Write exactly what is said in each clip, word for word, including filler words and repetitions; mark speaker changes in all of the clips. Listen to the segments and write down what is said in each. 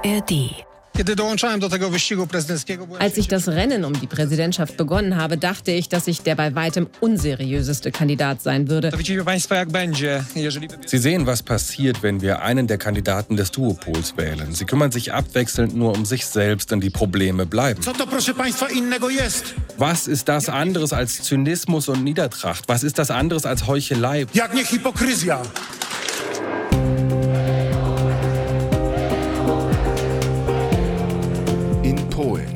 Speaker 1: R D.
Speaker 2: Als ich das Rennen um die Präsidentschaft begonnen habe, dachte ich, dass ich der bei weitem unseriöseste Kandidat sein würde.
Speaker 3: Sie sehen, was passiert, wenn wir einen der Kandidaten des Duopols wählen. Sie kümmern sich abwechselnd nur um sich selbst und die Probleme bleiben. Was ist das anderes als Zynismus und Niedertracht? Was ist das anderes als Heuchelei?
Speaker 1: In Polen.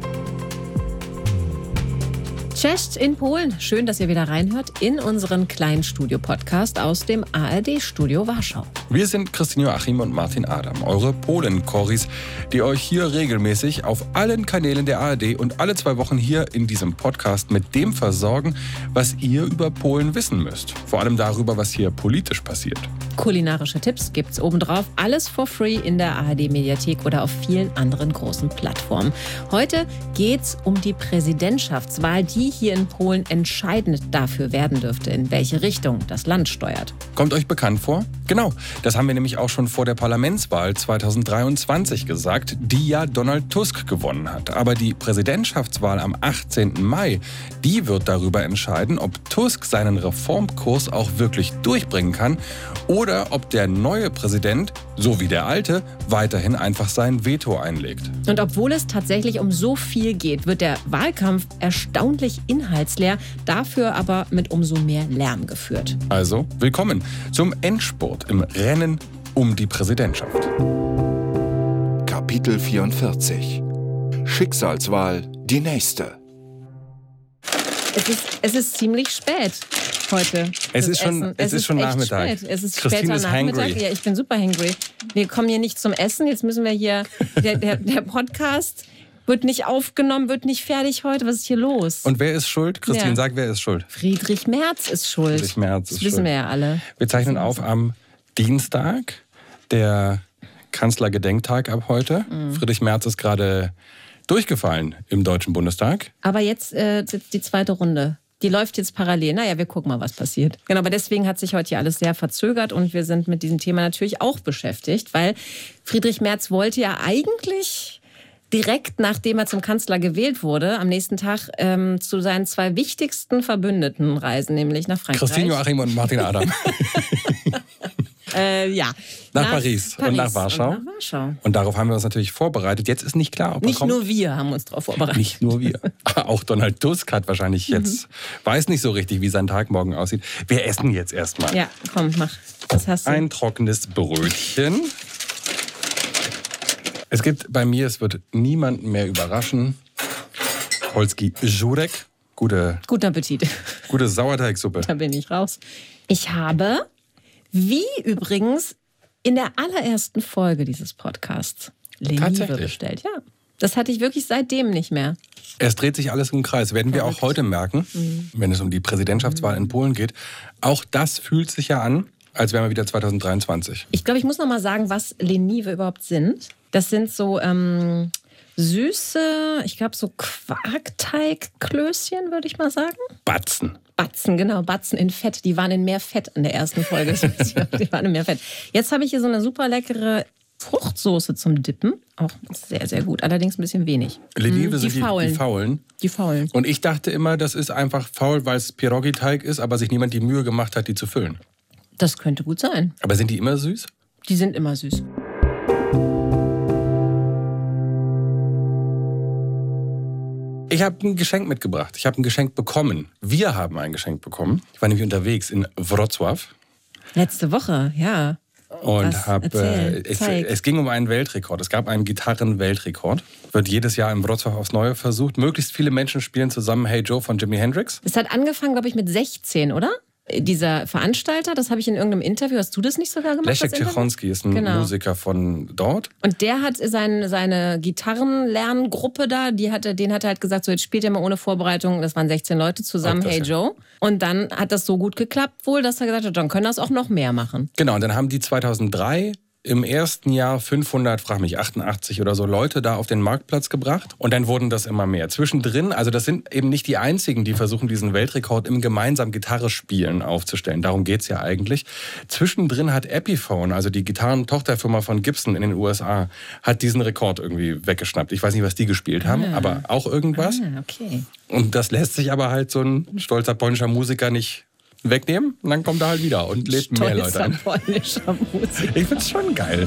Speaker 2: Cześć in Polen. Schön, dass ihr wieder reinhört in unseren kleinen Studio-Podcast aus dem A R D-Studio Warschau.
Speaker 3: Wir sind Christine Joachim und Martin Adam, eure Polen-Choris, die euch hier regelmäßig auf allen Kanälen der A R D und alle zwei Wochen hier in diesem Podcast mit dem versorgen, was ihr über Polen wissen müsst. Vor allem darüber, was hier politisch passiert.
Speaker 2: Kulinarische Tipps gibt's obendrauf. Alles for free in der A R D-Mediathek oder auf vielen anderen großen Plattformen. Heute geht's um die Präsidentschaftswahl, die hier in Polen entscheidend dafür werden dürfte, in welche Richtung das Land steuert.
Speaker 3: Kommt euch bekannt vor? Genau, das haben wir nämlich auch schon vor der Parlamentswahl zweitausenddreiundzwanzig gesagt, die ja Donald Tusk gewonnen hat. Aber die Präsidentschaftswahl am achtzehnten Mai, die wird darüber entscheiden, ob Tusk seinen Reformkurs auch wirklich durchbringen kann oder ob der neue Präsident, so wie der alte, weiterhin einfach sein Veto einlegt.
Speaker 2: Und obwohl es tatsächlich um so viel geht, wird der Wahlkampf erstaunlich inhaltsleer, dafür aber mit umso mehr Lärm geführt.
Speaker 3: Also, willkommen zum Endspurt im Rennen um die Präsidentschaft.
Speaker 1: Kapitel vierundvierzig. Schicksalswahl, die nächste.
Speaker 2: Es ist, es ist ziemlich spät heute.
Speaker 3: Es ist schon,
Speaker 2: Essen.
Speaker 3: es
Speaker 2: es
Speaker 3: ist schon
Speaker 2: echt
Speaker 3: Nachmittag.
Speaker 2: Spät. Es ist
Speaker 3: Christine
Speaker 2: später
Speaker 3: ist
Speaker 2: Nachmittag.
Speaker 3: hangry.
Speaker 2: Ja, ich bin super hangry. Wir kommen hier nicht zum Essen. Jetzt müssen wir hier. Der, der, der Podcast wird nicht aufgenommen, wird nicht fertig heute. Was ist hier los?
Speaker 3: Und wer ist schuld? Christine,
Speaker 2: Ja.
Speaker 3: sag, wer ist schuld?
Speaker 2: Friedrich Merz ist schuld.
Speaker 3: Friedrich Merz ist
Speaker 2: das wissen
Speaker 3: schuld.
Speaker 2: wir ja alle.
Speaker 3: Wir zeichnen auf am Dienstag, der Kanzlergedenktag ab heute.
Speaker 2: Mhm.
Speaker 3: Friedrich Merz ist gerade durchgefallen im Deutschen Bundestag.
Speaker 2: Aber jetzt äh, jetzt die zweite Runde. Die läuft jetzt parallel. Naja, wir gucken mal, was passiert. Genau, aber deswegen hat sich heute hier alles sehr verzögert und wir sind mit diesem Thema natürlich auch beschäftigt, weil Friedrich Merz wollte ja eigentlich direkt nachdem er zum Kanzler gewählt wurde, am nächsten Tag ähm, zu seinen zwei wichtigsten Verbündeten reisen, nämlich nach Frankreich.
Speaker 3: Christine Joachim und Martin Adam.
Speaker 2: Äh, ja.
Speaker 3: Nach, nach Paris,
Speaker 2: Paris
Speaker 3: und nach Warschau.
Speaker 2: Und nach Warschau.
Speaker 3: Und darauf haben wir uns natürlich vorbereitet. Jetzt ist nicht klar, ob er
Speaker 2: Nicht
Speaker 3: kommt.
Speaker 2: nur wir haben uns darauf vorbereitet.
Speaker 3: Nicht nur wir. Auch Donald Tusk hat wahrscheinlich jetzt, weiß nicht so richtig, wie sein Tag morgen aussieht. Wir essen jetzt erstmal.
Speaker 2: Ja, komm, mach. Was hast du?
Speaker 3: Ein trockenes Brötchen. Es gibt bei mir, es wird niemanden mehr überraschen, Polski Żurek. Gute,
Speaker 2: Guten Appetit.
Speaker 3: gute Sauerteigsuppe.
Speaker 2: Da bin ich raus. Ich habe, wie übrigens in der allerersten Folge dieses Podcasts, Lenive
Speaker 3: Tatsächlich?
Speaker 2: bestellt. Ja, das hatte ich wirklich seitdem nicht mehr.
Speaker 3: Es dreht sich alles im Kreis. Werden wir auch heute merken, wenn es um die Präsidentschaftswahl in Polen geht. Auch das fühlt sich ja an, als wären wir wieder zweitausenddreiundzwanzig.
Speaker 2: Ich glaube, ich muss noch mal sagen, was Lenive überhaupt sind. Das sind so ähm, süße, ich glaube so Quarkteigklößchen, würde ich mal sagen.
Speaker 3: Batzen.
Speaker 2: Batzen, genau, Batzen in Fett. Die waren in mehr Fett in der ersten Folge. Die waren in mehr Fett. Jetzt habe ich hier so eine super leckere Fruchtsoße zum Dippen. Auch sehr, sehr gut. Allerdings ein bisschen wenig.
Speaker 3: Lenive
Speaker 2: die
Speaker 3: sind die,
Speaker 2: Faulen.
Speaker 3: die Faulen.
Speaker 2: Die Faulen.
Speaker 3: Und ich dachte immer, das ist einfach faul, weil es Pierogi-Teig ist, aber sich niemand die Mühe gemacht hat, die zu füllen.
Speaker 2: Das könnte gut sein.
Speaker 3: Aber sind die immer süß?
Speaker 2: Die sind immer süß.
Speaker 3: Ich habe ein Geschenk mitgebracht. Ich habe ein Geschenk bekommen. Wir haben ein Geschenk bekommen. Ich war nämlich unterwegs in Wrocław.
Speaker 2: Letzte Woche, ja.
Speaker 3: Und habe
Speaker 2: Erzähl,
Speaker 3: äh, es,
Speaker 2: zeig.
Speaker 3: es ging um einen Weltrekord. Es gab einen Gitarrenweltrekord. Wird jedes Jahr in Wrocław aufs Neue versucht. Möglichst viele Menschen spielen zusammen Hey Joe von Jimi Hendrix.
Speaker 2: Es hat angefangen, glaube ich, mit sechzehn, oder? Dieser Veranstalter, das habe ich in irgendeinem Interview, hast du das nicht sogar gemacht?
Speaker 3: Leszek
Speaker 2: das Interview?
Speaker 3: Cichonski ist ein
Speaker 2: Genau.
Speaker 3: Musiker von dort.
Speaker 2: Und der hat sein, seine Gitarrenlerngruppe da, die hatte, den hat er halt gesagt, so jetzt spielt er mal ohne Vorbereitung, das waren sechzehn Leute zusammen,
Speaker 3: Ach, das
Speaker 2: Hey
Speaker 3: ja.
Speaker 2: Joe. Und dann hat das so gut geklappt wohl, dass er gesagt hat, dann können das auch noch mehr machen.
Speaker 3: Genau, und dann haben die zweitausenddrei im ersten Jahr fünfhundert, frag mich, achtundachtzig oder so Leute da auf den Marktplatz gebracht. Und dann wurden das immer mehr. Zwischendrin, also das sind eben nicht die einzigen, die versuchen, diesen Weltrekord im gemeinsamen Gitarrespielen aufzustellen. Darum geht's ja eigentlich. Zwischendrin hat Epiphone, also die Gitarrentochterfirma von Gibson in den U S A, hat diesen Rekord irgendwie weggeschnappt. Ich weiß nicht, was die gespielt haben, ah. aber auch irgendwas.
Speaker 2: Ah, okay.
Speaker 3: Und das lässt sich aber halt so ein stolzer polnischer Musiker nicht wegnehmen und dann kommt er halt wieder und lädt mehr Leute ein.
Speaker 2: Polnischer Musiker.
Speaker 3: Ich find's schon geil.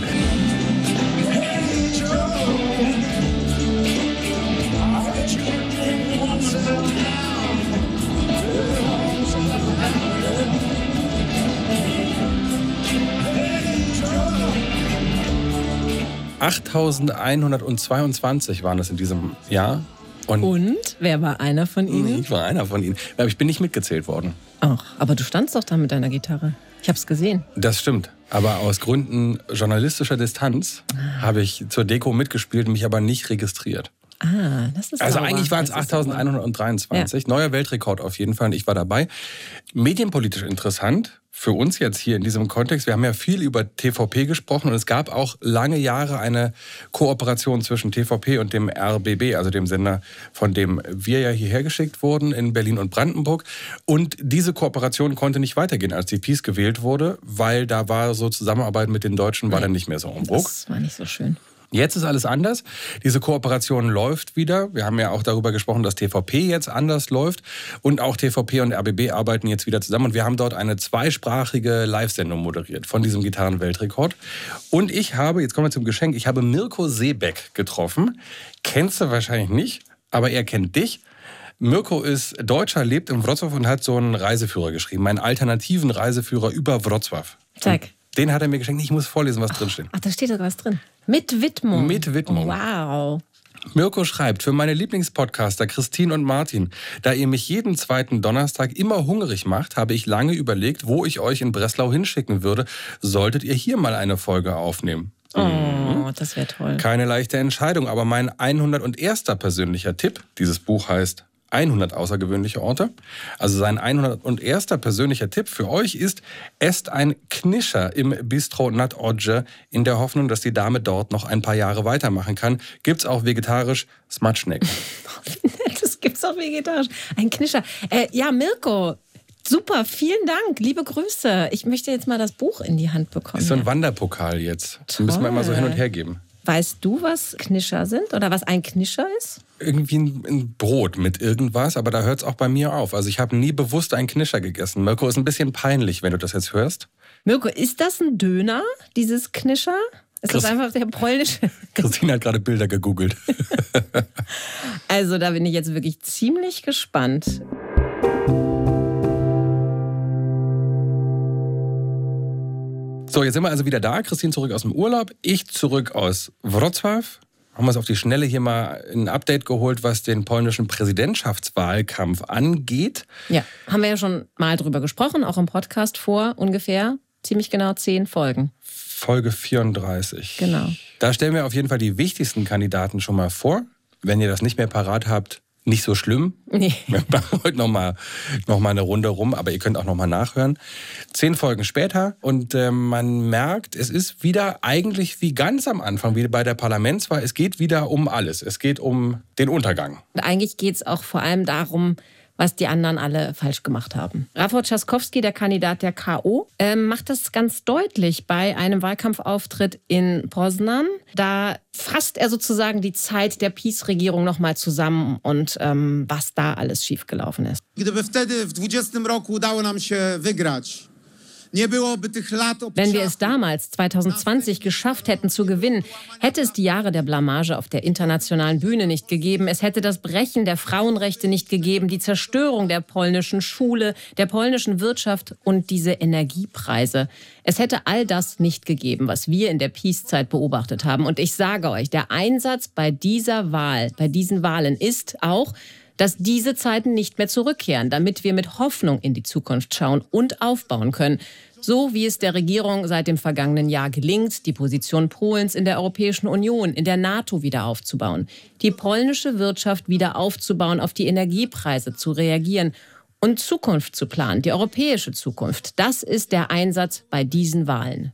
Speaker 3: achttausendeinhundertzweiundzwanzig waren es in diesem Jahr.
Speaker 2: Und, und wer war einer von Ihnen?
Speaker 3: Ich war einer von ihnen. Aber ich bin nicht mitgezählt worden.
Speaker 2: Ach, aber du standst doch da mit deiner Gitarre. Ich hab's gesehen.
Speaker 3: Das stimmt. Aber aus Gründen journalistischer Distanz ah. habe ich zur Deko mitgespielt, mich aber nicht registriert.
Speaker 2: Ah, das ist
Speaker 3: Also
Speaker 2: sauber.
Speaker 3: eigentlich waren es achttausendeinhundertdreiundzwanzig. Ja. Neuer Weltrekord auf jeden Fall und ich war dabei. Medienpolitisch interessant für uns jetzt hier in diesem Kontext. Wir haben ja viel über T V P gesprochen und es gab auch lange Jahre eine Kooperation zwischen T V P und dem R B B, also dem Sender, von dem wir ja hierher geschickt wurden in Berlin und Brandenburg. Und diese Kooperation konnte nicht weitergehen, als die Peace gewählt wurde, weil da war so Zusammenarbeit mit den Deutschen war dann nicht mehr so en vogue.
Speaker 2: Das war nicht so schön.
Speaker 3: Jetzt ist alles anders. Diese Kooperation läuft wieder. Wir haben ja auch darüber gesprochen, dass T V P jetzt anders läuft. Und auch T V P und R B B arbeiten jetzt wieder zusammen. Und wir haben dort eine zweisprachige Live-Sendung moderiert von diesem Gitarrenweltrekord. Und ich habe, jetzt kommen wir zum Geschenk, ich habe Mirko Seebeck getroffen. Kennst du wahrscheinlich nicht, aber er kennt dich. Mirko ist Deutscher, lebt in Wrocław und hat so einen Reiseführer geschrieben. Einen alternativen Reiseführer über Wrocław.
Speaker 2: Zeig.
Speaker 3: Den hat er mir geschenkt. Ich muss vorlesen, was drinsteht.
Speaker 2: Ach, da steht sogar was drin. Mit Widmung.
Speaker 3: Mit Widmung.
Speaker 2: Wow.
Speaker 3: Mirko schreibt, für meine Lieblingspodcaster Christine und Martin, da ihr mich jeden zweiten Donnerstag immer hungrig macht, habe ich lange überlegt, wo ich euch in Breslau hinschicken würde. Solltet ihr hier mal eine Folge aufnehmen?
Speaker 2: Oh, mhm. Das wäre toll.
Speaker 3: Keine leichte Entscheidung, aber mein hunderterster persönlicher Tipp, dieses Buch heißt hundert außergewöhnliche Orte. Also sein hunderterster persönlicher Tipp für euch ist, esst ein Knischer im Bistro Nad Odje in der Hoffnung, dass die Dame dort noch ein paar Jahre weitermachen kann. Gibt's auch vegetarisch Smacznek.
Speaker 2: Das gibt's auch vegetarisch. Ein Knischer. Äh, ja, Mirko, super, vielen Dank. Liebe Grüße. Ich möchte jetzt mal das Buch in die Hand bekommen.
Speaker 3: Ist so ein Wanderpokal jetzt.
Speaker 2: Toll.
Speaker 3: Müssen wir immer so hin und her geben.
Speaker 2: Weißt du, was Knischer sind oder was ein Knischer ist?
Speaker 3: Irgendwie ein, ein Brot mit irgendwas, aber da hört es auch bei mir auf. Also ich habe nie bewusst einen Knischer gegessen. Mirko, ist ein bisschen peinlich, wenn du das jetzt hörst.
Speaker 2: Mirko, ist das ein Döner, dieses Knischer? Ist Christ- das einfach der polnische?
Speaker 3: Christine hat gerade Bilder gegoogelt.
Speaker 2: Also da bin ich jetzt wirklich ziemlich gespannt.
Speaker 3: So, jetzt sind wir also wieder da. Christine zurück aus dem Urlaub, ich zurück aus Wrocław. Haben wir uns auf die Schnelle hier mal ein Update geholt, was den polnischen Präsidentschaftswahlkampf angeht.
Speaker 2: Ja, haben wir ja schon mal drüber gesprochen, auch im Podcast vor ungefähr ziemlich genau zehn Folgen.
Speaker 3: Folge vierunddreißig.
Speaker 2: Genau.
Speaker 3: Da stellen wir auf jeden Fall die wichtigsten Kandidaten schon mal vor. Wenn ihr das nicht mehr parat habt, nicht so schlimm.
Speaker 2: Nee.
Speaker 3: Wir machen heute noch mal, noch mal eine Runde rum, aber ihr könnt auch noch mal nachhören. Zehn Folgen später und äh, man merkt, es ist wieder eigentlich wie ganz am Anfang, wie bei der Parlamentswahl, es geht wieder um alles. Es geht um den Untergang.
Speaker 2: Und eigentlich geht es auch vor allem darum, was die anderen alle falsch gemacht haben. Rafał Trzaskowski, der Kandidat der K O, äh, macht das ganz deutlich bei einem Wahlkampfauftritt in Poznań. Da fasst er sozusagen die Zeit der PiS-Regierung nochmal zusammen und ähm, was da alles schiefgelaufen ist.
Speaker 4: Gdyby wtedy w dwudziestym roku udało nam się wygrać,
Speaker 2: wenn wir es damals, zwanzig zwanzig, geschafft hätten zu gewinnen, hätte es die Jahre der Blamage auf der internationalen Bühne nicht gegeben. Es hätte das Brechen der Frauenrechte nicht gegeben, die Zerstörung der polnischen Schule, der polnischen Wirtschaft und diese Energiepreise. Es hätte all das nicht gegeben, was wir in der PiS-Zeit beobachtet haben. Und ich sage euch, der Einsatz bei dieser Wahl, bei diesen Wahlen ist auch, dass diese Zeiten nicht mehr zurückkehren, damit wir mit Hoffnung in die Zukunft schauen und aufbauen können. So wie es der Regierung seit dem vergangenen Jahr gelingt, die Position Polens in der Europäischen Union, in der NATO wieder aufzubauen, die polnische Wirtschaft wieder aufzubauen, auf die Energiepreise zu reagieren und Zukunft zu planen, die europäische Zukunft. Das ist der Einsatz bei diesen Wahlen.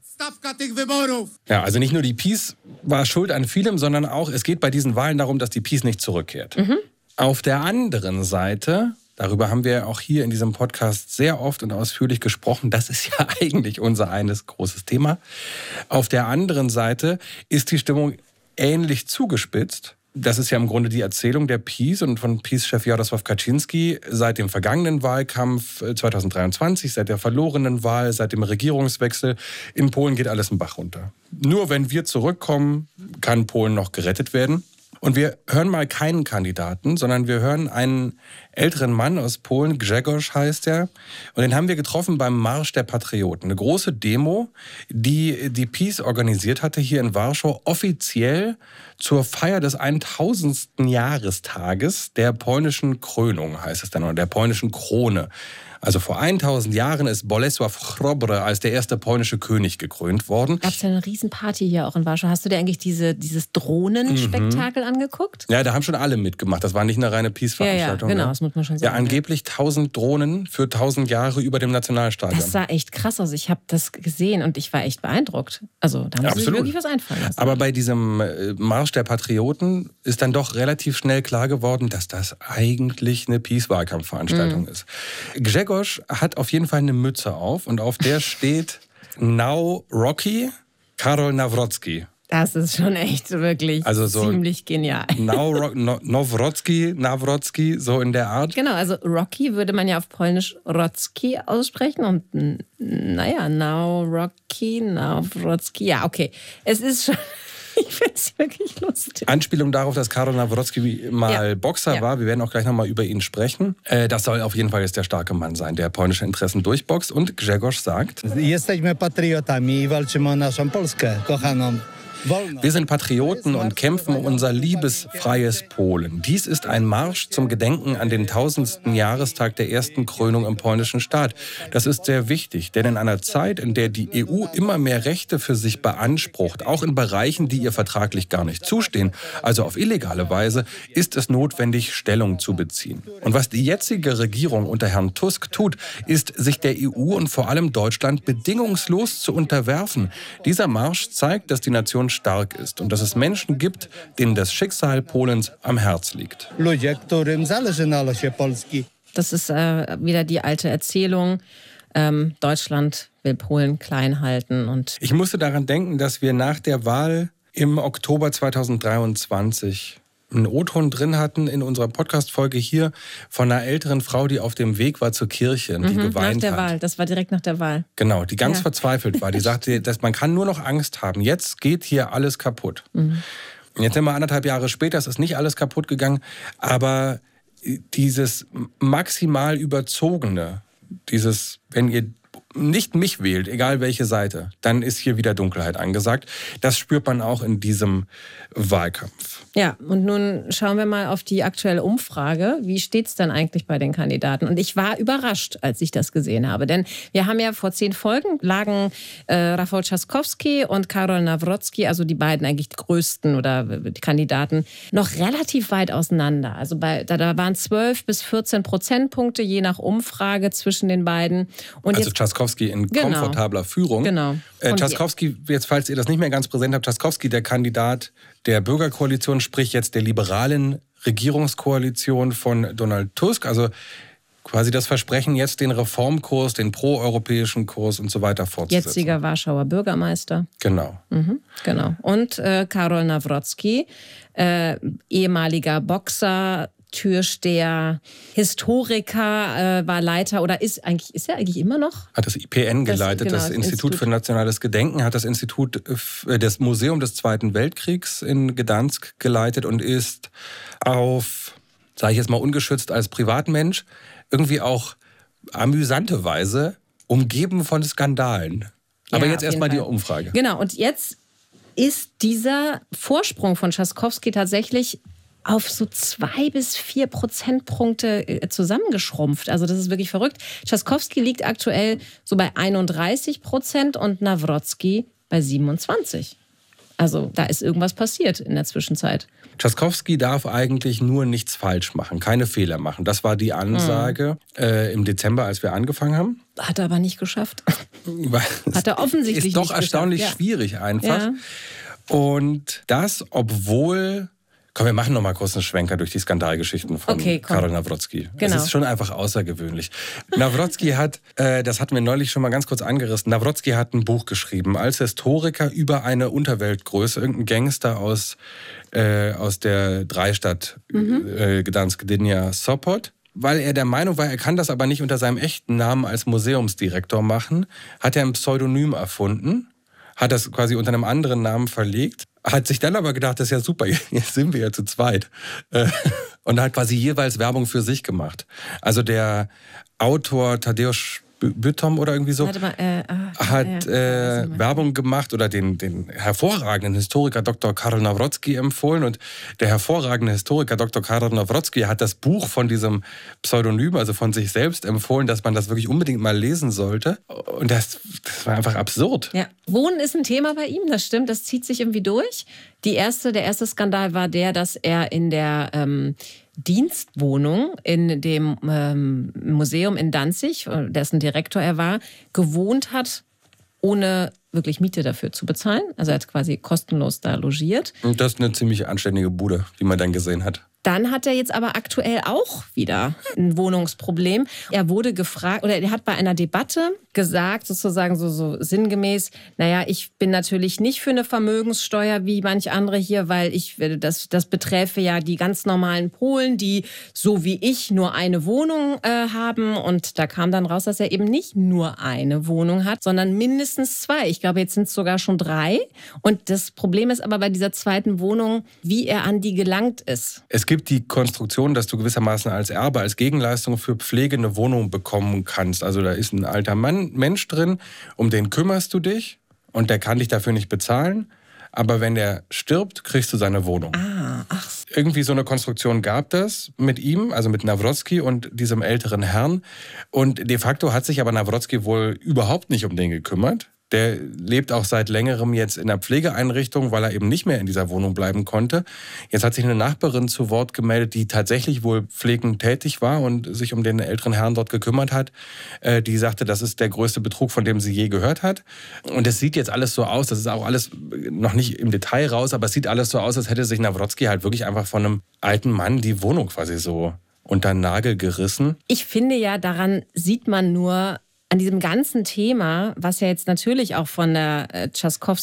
Speaker 3: Ja, also nicht nur die PiS war schuld an vielem, sondern auch, es geht bei diesen Wahlen darum, dass die PiS nicht zurückkehrt. Mhm. Auf der anderen Seite, darüber haben wir auch hier in diesem Podcast sehr oft und ausführlich gesprochen, das ist ja eigentlich unser eines großes Thema. Auf der anderen Seite ist die Stimmung ähnlich zugespitzt. Das ist ja im Grunde die Erzählung der PiS und von PiS-Chef Jarosław Kaczynski seit dem vergangenen Wahlkampf zwanzig dreiundzwanzig, seit der verlorenen Wahl, seit dem Regierungswechsel. In Polen geht alles einen Bach runter. Nur wenn wir zurückkommen, kann Polen noch gerettet werden. Und wir hören mal keinen Kandidaten, sondern wir hören einen älteren Mann aus Polen, Grzegorz heißt er. Und den haben wir getroffen beim Marsch der Patrioten. Eine große Demo, die die PiS organisiert hatte hier in Warschau, offiziell zur Feier des tausendsten Jahrestages der polnischen Krönung, heißt es dann, oder der polnischen Krone. Also vor tausend Jahren ist Bolesław Chrobry als der erste polnische König gekrönt worden.
Speaker 2: Gab es ja eine Riesenparty hier auch in Warschau. Hast du dir eigentlich diese, dieses Drohnenspektakel mhm. angeguckt?
Speaker 3: Ja, da haben schon alle mitgemacht. Das war nicht eine reine PiS-Veranstaltung.
Speaker 2: Ja, ja, genau,
Speaker 3: ne?
Speaker 2: das muss man schon sagen.
Speaker 3: Ja, angeblich tausend Drohnen für tausend Jahre über dem Nationalstadion.
Speaker 2: Das sah echt krass aus. Ich habe das gesehen und ich war echt beeindruckt. Also da muss sich wirklich was einfallen lassen.
Speaker 3: Aber bei diesem Marsch der Patrioten ist dann doch relativ schnell klar geworden, dass das eigentlich eine PiS-Wahlkampfveranstaltung mhm. ist. Grzegorz hat auf jeden Fall eine Mütze auf und auf der steht Now Rocky, Karol Nawrocki.
Speaker 2: Das ist schon echt wirklich also so ziemlich genial.
Speaker 3: Now, no, Nawrocki, Nawrocki, so in der Art.
Speaker 2: Genau, also Rocky würde man ja auf Polnisch Rocki aussprechen und naja, Now Rocky, Nawrocki, ja okay. Es ist schon... Ich finde es wirklich lustig.
Speaker 3: Anspielung darauf, dass Karol Nawrocki mal ja. Boxer ja. war. Wir werden auch gleich nochmal über ihn sprechen. Das soll auf jeden Fall jetzt der starke Mann sein, der polnische Interessen durchboxt. Und Grzegorz sagt...
Speaker 5: Jesteśmy patriotami i walczymy o naszą Polskę, kochaną.
Speaker 3: Wir sind Patrioten und kämpfen um unser liebesfreies Polen. Dies ist ein Marsch zum Gedenken an den tausendsten Jahrestag der ersten Krönung im polnischen Staat. Das ist sehr wichtig, denn in einer Zeit, in der die E U immer mehr Rechte für sich beansprucht, auch in Bereichen, die ihr vertraglich gar nicht zustehen, also auf illegale Weise, ist es notwendig, Stellung zu beziehen. Und was die jetzige Regierung unter Herrn Tusk tut, ist, sich der E U und vor allem Deutschland bedingungslos zu unterwerfen. Dieser Marsch zeigt, dass die Nation stark ist und dass es Menschen gibt, denen das Schicksal Polens am Herz liegt.
Speaker 2: Das ist äh, wieder die alte Erzählung. Ähm, Deutschland will Polen klein halten. Und
Speaker 3: ich musste daran denken, dass wir nach der Wahl im Oktober zwanzig dreiundzwanzig einen O-Ton drin hatten in unserer Podcast-Folge hier von einer älteren Frau, die auf dem Weg war zur Kirche und die mhm, geweint hat.
Speaker 2: Nach der
Speaker 3: hat.
Speaker 2: Wahl, das war direkt nach der Wahl.
Speaker 3: Genau, die ganz
Speaker 2: ja.
Speaker 3: verzweifelt war. Die sagte, dass man kann nur noch Angst haben. Jetzt geht hier alles kaputt. Mhm. Jetzt sind wir anderthalb Jahre später, es ist nicht alles kaputt gegangen, aber dieses maximal überzogene, dieses, wenn ihr nicht mich wählt, egal welche Seite, dann ist hier wieder Dunkelheit angesagt. Das spürt man auch in diesem Wahlkampf.
Speaker 2: Ja, und nun schauen wir mal auf die aktuelle Umfrage. Wie steht es denn eigentlich bei den Kandidaten? Und ich war überrascht, als ich das gesehen habe. Denn wir haben ja vor zehn Folgen, lagen äh, Rafał Trzaskowski und Karol Nawrocki, also die beiden eigentlich die größten oder die Kandidaten, noch relativ weit auseinander. Also bei, da, da waren zwölf bis vierzehn Prozentpunkte je nach Umfrage zwischen den beiden. Und
Speaker 3: also
Speaker 2: jetzt,
Speaker 3: Trzaskowski in
Speaker 2: genau,
Speaker 3: komfortabler Führung.
Speaker 2: Genau.
Speaker 3: Äh, Trzaskowski, jetzt falls ihr das nicht mehr ganz präsent habt, Trzaskowski, der Kandidat der Bürgerkoalition, sprich jetzt der liberalen Regierungskoalition von Donald Tusk, also quasi das Versprechen, jetzt den Reformkurs, den proeuropäischen Kurs und so weiter fortzusetzen.
Speaker 2: Jetziger Warschauer Bürgermeister.
Speaker 3: Genau.
Speaker 2: Mhm, genau. Und äh, Karol Nawrocki, äh, ehemaliger Boxer, Türsteher, Historiker, äh, war Leiter oder ist eigentlich ist er eigentlich immer noch?
Speaker 3: Hat das I P N geleitet, das, genau, das, das Institut, Institut für Nationales Gedenken, hat das Institut, das Museum des Zweiten Weltkriegs in Gdansk geleitet und ist auf, sage ich jetzt mal ungeschützt als Privatmensch, irgendwie auch amüsante Weise umgeben von Skandalen. Aber ja, jetzt erstmal die Umfrage.
Speaker 2: Genau, und jetzt ist dieser Vorsprung von Trzaskowski tatsächlich auf so zwei bis vier Prozentpunkte zusammengeschrumpft. Also das ist wirklich verrückt. Trzaskowski liegt aktuell so bei einunddreißig Prozent und Nawrocki bei siebenundzwanzig. Also da ist irgendwas passiert in der Zwischenzeit.
Speaker 3: Trzaskowski darf eigentlich nur nichts falsch machen, keine Fehler machen. Das war die Ansage mhm. äh, im Dezember, als wir angefangen haben.
Speaker 2: Hat er aber nicht geschafft. Hat er offensichtlich
Speaker 3: ist doch
Speaker 2: nicht
Speaker 3: erstaunlich
Speaker 2: geschafft.
Speaker 3: schwierig
Speaker 2: Ja.
Speaker 3: einfach.
Speaker 2: Ja.
Speaker 3: Und das, obwohl... Komm, wir machen noch mal kurz einen Schwenker durch die Skandalgeschichten von
Speaker 2: okay,
Speaker 3: Karol Nawrocki.
Speaker 2: Genau.
Speaker 3: Es ist schon einfach außergewöhnlich. Nawrocki hat, äh, das hatten wir neulich schon mal ganz kurz angerissen, Nawrocki hat ein Buch geschrieben als Historiker über eine Unterweltgröße, irgendein Gangster aus, äh, aus der Dreistadt mhm. äh, Gdansk, Gdynia, Sopot. Weil er der Meinung war, er kann das aber nicht unter seinem echten Namen als Museumsdirektor machen, hat er ein Pseudonym erfunden, hat das quasi unter einem anderen Namen verlegt, hat sich dann aber gedacht, das ist ja super, jetzt sind wir ja zu zweit. Und hat quasi jeweils Werbung für sich gemacht. Also der Autor Tadeusz Bytom oder irgendwie so,
Speaker 2: Warte mal, äh, ah,
Speaker 3: hat
Speaker 2: ja,
Speaker 3: äh, Werbung gemacht oder den, den hervorragenden Historiker Doktor Karol Nawrocki empfohlen. Und der hervorragende Historiker Doktor Karol Nawrocki hat das Buch von diesem Pseudonym, also von sich selbst, empfohlen, dass man das wirklich unbedingt mal lesen sollte. Und das, das war einfach absurd.
Speaker 2: Ja. Wohnen ist ein Thema bei ihm, das stimmt, das zieht sich irgendwie durch. Die erste, der erste Skandal war der, dass er in der ähm, Dienstwohnung in dem ähm, Museum in Danzig, dessen Direktor er war, gewohnt hat, ohne wirklich Miete dafür zu bezahlen. Also er hat quasi kostenlos da logiert.
Speaker 3: Und das ist eine ziemlich anständige Bude, die man dann gesehen hat.
Speaker 2: Dann hat er jetzt aber aktuell auch wieder ein Wohnungsproblem. Er wurde gefragt, oder er hat bei einer Debatte gesagt, sozusagen so, so sinngemäß, naja, ich bin natürlich nicht für eine Vermögenssteuer wie manch andere hier, weil ich das, das beträfe ja die ganz normalen Polen, die so wie ich nur eine Wohnung äh, haben. Und da kam dann raus, dass er eben nicht nur eine Wohnung hat, sondern mindestens zwei. Ich glaube, jetzt sind es sogar schon drei. Und das Problem ist aber bei dieser zweiten Wohnung, wie er an die gelangt ist.
Speaker 3: Es gibt die Konstruktion, dass du gewissermaßen als Erbe, als Gegenleistung für Pflege eine Wohnung bekommen kannst. Also da ist ein alter Mann, Mensch drin, um den kümmerst du dich und der kann dich dafür nicht bezahlen. Aber wenn der stirbt, kriegst du seine Wohnung.
Speaker 2: Ah, ach.
Speaker 3: Irgendwie so eine Konstruktion gab das mit ihm, also mit Nawrocki und diesem älteren Herrn. Und de facto hat sich aber Nawrocki wohl überhaupt nicht um den gekümmert. Der lebt auch seit längerem jetzt in einer Pflegeeinrichtung, weil er eben nicht mehr in dieser Wohnung bleiben konnte. Jetzt hat sich eine Nachbarin zu Wort gemeldet, die tatsächlich wohl pflegend tätig war und sich um den älteren Herrn dort gekümmert hat. Die sagte, das ist der größte Betrug, von dem sie je gehört hat. Und es sieht jetzt alles so aus, das ist auch alles noch nicht im Detail raus, aber es sieht alles so aus, als hätte sich Nawrocki halt wirklich einfach von einem alten Mann die Wohnung quasi so unter den Nagel gerissen.
Speaker 2: Ich finde ja, daran sieht man nur, an diesem ganzen Thema, was ja jetzt natürlich auch von der äh,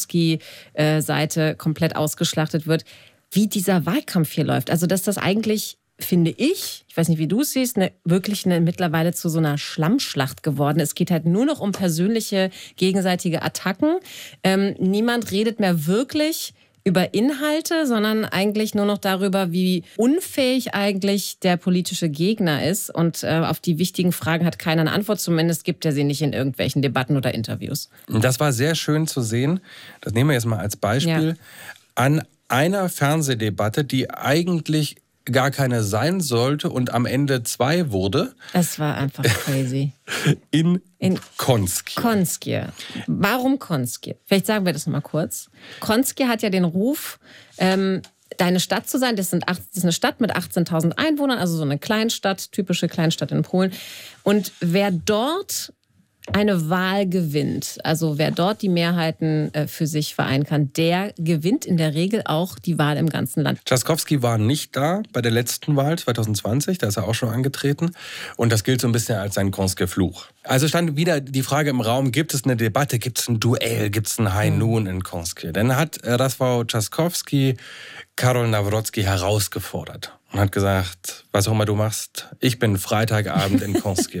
Speaker 2: Trzaskowski-Seite komplett ausgeschlachtet wird, wie dieser Wahlkampf hier läuft. Also dass das eigentlich, finde ich, ich weiß nicht, wie du es siehst, eine, wirklich eine, mittlerweile zu so einer Schlammschlacht geworden. Es geht halt nur noch um persönliche gegenseitige Attacken. Ähm, niemand redet mehr wirklich über Inhalte, sondern eigentlich nur noch darüber, wie unfähig eigentlich der politische Gegner ist. Und äh, auf die wichtigen Fragen hat keiner eine Antwort. Zumindest gibt er sie nicht in irgendwelchen Debatten oder Interviews.
Speaker 3: Das war sehr schön zu sehen. Das nehmen wir jetzt mal als Beispiel. Ja. An einer Fernsehdebatte, die eigentlich gar keine sein sollte und am Ende zwei wurde.
Speaker 2: Es war einfach crazy.
Speaker 3: In, in Konski.
Speaker 2: Konski. Warum Konski? Vielleicht sagen wir das noch mal kurz. Konski hat ja den Ruf, ähm, deine Stadt zu sein. Das, sind acht, das ist eine Stadt mit achtzehntausend Einwohnern, also so eine Kleinstadt, typische Kleinstadt in Polen. Und wer dort eine Wahl gewinnt, also wer dort die Mehrheiten äh, für sich vereinen kann, der gewinnt in der Regel auch die Wahl im ganzen Land.
Speaker 3: Trzaskowski war nicht da bei der letzten Wahl zwanzig zwanzig, da ist er auch schon angetreten. Und das gilt so ein bisschen als sein Konski-Fluch. Also stand wieder die Frage im Raum, gibt es eine Debatte, gibt es ein Duell, gibt es ein High Noon in Konski? Dann hat Rafał Trzaskowski Karol Nawrocki herausgefordert und hat gesagt, was auch immer du machst, ich bin Freitagabend in Konski.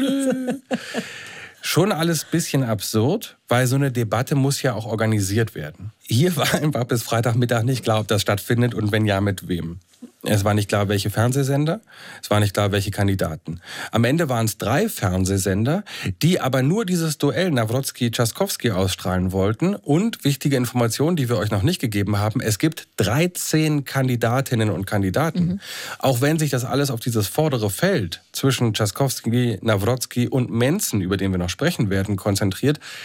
Speaker 3: Schon alles ein bisschen absurd, weil so eine Debatte muss ja auch organisiert werden. Hier war einfach bis Freitagmittag nicht klar, ob das stattfindet und wenn ja, mit wem. Es war nicht klar, welche Fernsehsender, es war nicht klar, welche Kandidaten. Am Ende waren es drei Fernsehsender, die aber nur dieses Duell Nawrocki-Trzaskowski ausstrahlen wollten. Und wichtige Informationen, die wir euch noch nicht gegeben haben, es gibt dreizehn Kandidatinnen und Kandidaten. Mhm. Auch wenn sich das alles auf dieses vordere Feld zwischen Trzaskowski, Nawrocki und Menzen, über den wir noch sprechen werden, konzentriert,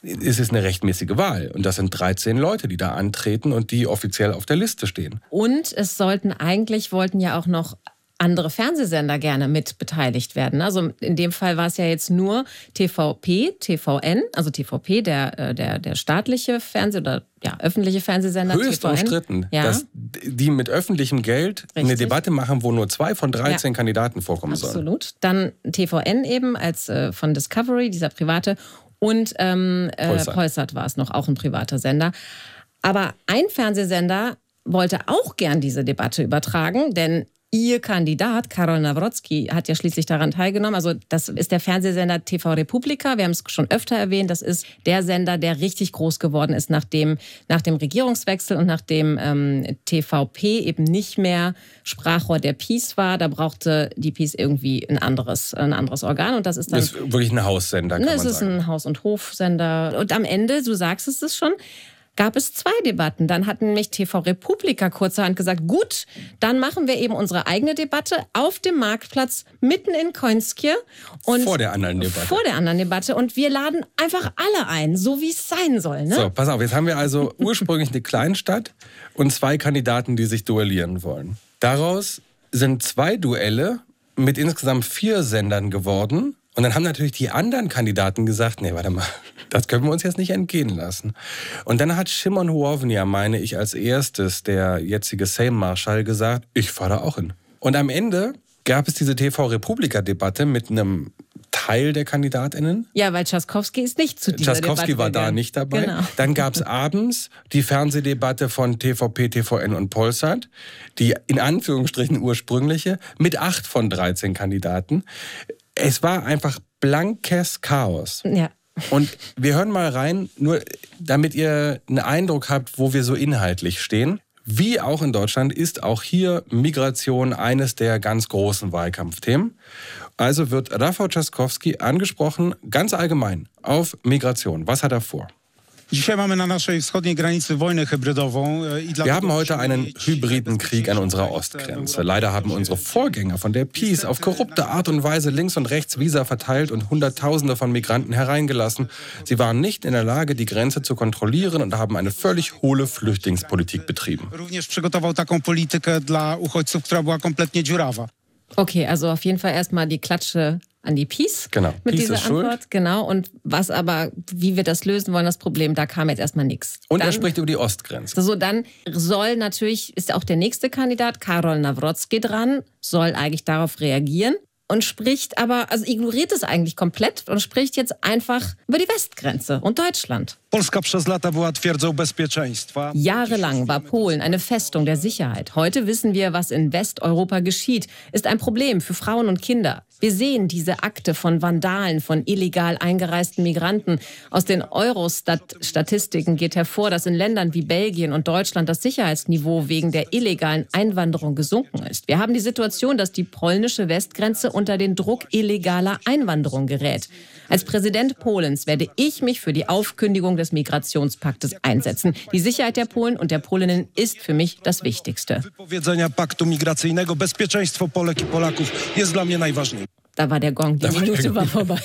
Speaker 3: es ist eine rechtmäßige Wahl. Und das sind dreizehn Leute, die da antreten und die offiziell auf der Liste stehen.
Speaker 2: Und es sollten eigentlich, wollten ja auch noch andere Fernsehsender gerne mit beteiligt werden. Also in dem Fall war es ja jetzt nur T V P, T V N, also T V P, der, der, der staatliche Fernseh- oder ja, öffentliche Fernsehsender.
Speaker 3: Höchst
Speaker 2: T V N.
Speaker 3: umstritten,
Speaker 2: Ja.
Speaker 3: dass die mit öffentlichem Geld
Speaker 2: Richtig.
Speaker 3: eine Debatte machen, wo nur zwei von dreizehn
Speaker 2: Ja.
Speaker 3: Kandidaten vorkommen sollen.
Speaker 2: Absolut. Dann T V N eben als äh, von Discovery, dieser private. Und ähm, äh,
Speaker 3: Polsat.
Speaker 2: Polsat war es noch, auch ein privater Sender. Aber ein Fernsehsender wollte auch gern diese Debatte übertragen, denn ihr Kandidat, Karol Nawrocki, hat ja schließlich daran teilgenommen. Also das ist der Fernsehsender T V Republika. Wir haben es schon öfter erwähnt. Das ist der Sender, der richtig groß geworden ist nach dem, nach dem Regierungswechsel und nachdem ähm, T V P eben nicht mehr Sprachrohr der PiS war. Da brauchte die PiS irgendwie ein anderes, ein anderes Organ. Und das ist dann...
Speaker 3: Das ist wirklich ein Haussender, kann
Speaker 2: Ne,
Speaker 3: man
Speaker 2: es ist
Speaker 3: sagen.
Speaker 2: ein Haus- und Hofsender. Und am Ende, du sagst es es schon, gab es zwei Debatten. Dann hat nämlich T V Republika kurzerhand gesagt, gut, dann machen wir eben unsere eigene Debatte auf dem Marktplatz mitten in Końskie. Und
Speaker 3: Vor der anderen Debatte.
Speaker 2: Vor der anderen Debatte. Und wir laden einfach alle ein, so wie es sein soll. Ne?
Speaker 3: So, pass auf, jetzt haben wir also ursprünglich eine Kleinstadt und zwei Kandidaten, die sich duellieren wollen. Daraus sind zwei Duelle mit insgesamt vier Sendern geworden. Und dann haben natürlich die anderen Kandidaten gesagt, nee, warte mal, das können wir uns jetzt nicht entgehen lassen. Und dann hat Szymon Hołownia, meine ich, als erstes, der jetzige Sejm-Marschall, gesagt, ich fahre da auch hin. Und am Ende gab es diese T V Republika-Debatte mit einem Teil der KandidatInnen.
Speaker 2: Ja, weil Trzaskowski ist nicht zu dieser
Speaker 3: Trzaskowski
Speaker 2: Debatte
Speaker 3: war da
Speaker 2: gegangen.
Speaker 3: nicht dabei.
Speaker 2: Genau.
Speaker 3: Dann gab es abends die Fernsehdebatte von T V P, T V N und Polsat, die in Anführungsstrichen ursprüngliche, mit acht von dreizehn Kandidaten. Es war einfach blankes Chaos.
Speaker 2: Ja.
Speaker 3: Und wir hören mal rein, nur damit ihr einen Eindruck habt, wo wir so inhaltlich stehen. Wie auch in Deutschland ist auch hier Migration eines der ganz großen Wahlkampfthemen. Also wird Rafał Trzaskowski angesprochen, ganz allgemein, auf Migration. Was hat er vor?
Speaker 4: Dzisiaj mamy na naszej wschodniej granicy wojnę hybrydową. I
Speaker 3: Wir
Speaker 4: dlatego
Speaker 3: haben heute
Speaker 4: musimy
Speaker 3: einen
Speaker 4: mieć
Speaker 3: hybriden Krieg an unserer
Speaker 4: bezpieczniejsze
Speaker 3: Ostgrenze.
Speaker 4: Europę.
Speaker 3: Leider haben unsere Vorgänger von der PiS auf korrupte Art und Weise links und rechts Visa verteilt und Hunderttausende von Migranten hereingelassen. Sie waren nicht in der Lage, die Grenze zu kontrollieren und haben eine völlig hohle Flüchtlingspolitik betrieben.
Speaker 4: Również przygotował taką politykę dla uchodźców, która była kompletnie dziurawa.
Speaker 2: Okay, also auf jeden Fall erstmal die Klatsche an die PiS.
Speaker 3: Genau,
Speaker 2: Mit
Speaker 3: PiS
Speaker 2: dieser
Speaker 3: ist schuld.
Speaker 2: Antwort. Genau. Und was aber, wie wir das lösen wollen, das Problem, da kam jetzt erstmal nichts.
Speaker 3: Und
Speaker 2: dann,
Speaker 3: er spricht über die Ostgrenze.
Speaker 2: So, dann soll natürlich, ist auch der nächste Kandidat, Karol Nawrocki, dran, soll eigentlich darauf reagieren und spricht aber, also ignoriert es eigentlich komplett und spricht jetzt einfach über die Westgrenze und Deutschland.
Speaker 5: Polska przez lata była twierdzą bezpieczeństwa.
Speaker 2: Jahrelang war Polen eine Festung der Sicherheit. Heute wissen wir, was in Westeuropa geschieht, ist ein Problem für Frauen und Kinder. Wir sehen diese Akte von Vandalen, von illegal eingereisten Migranten. Aus den Eurostat-Statistiken geht hervor, dass in Ländern wie Belgien und Deutschland das Sicherheitsniveau wegen der illegalen Einwanderung gesunken ist. Wir haben die Situation, dass die polnische Westgrenze unter den Druck illegaler Einwanderung gerät. Als Präsident Polens werde ich mich für die Aufkündigung des Migrationspaktes einsetzen. Die Sicherheit der Polen und der Polinnen ist für mich das Wichtigste.
Speaker 5: Wypowiedzenia paktu migracyjnego, bezpieczeństwo Polek i Polaków jest dla mnie najważniejsze.
Speaker 2: Da war der Gong, die
Speaker 3: Da war der
Speaker 2: Minute war
Speaker 3: Gong.
Speaker 2: vorbei.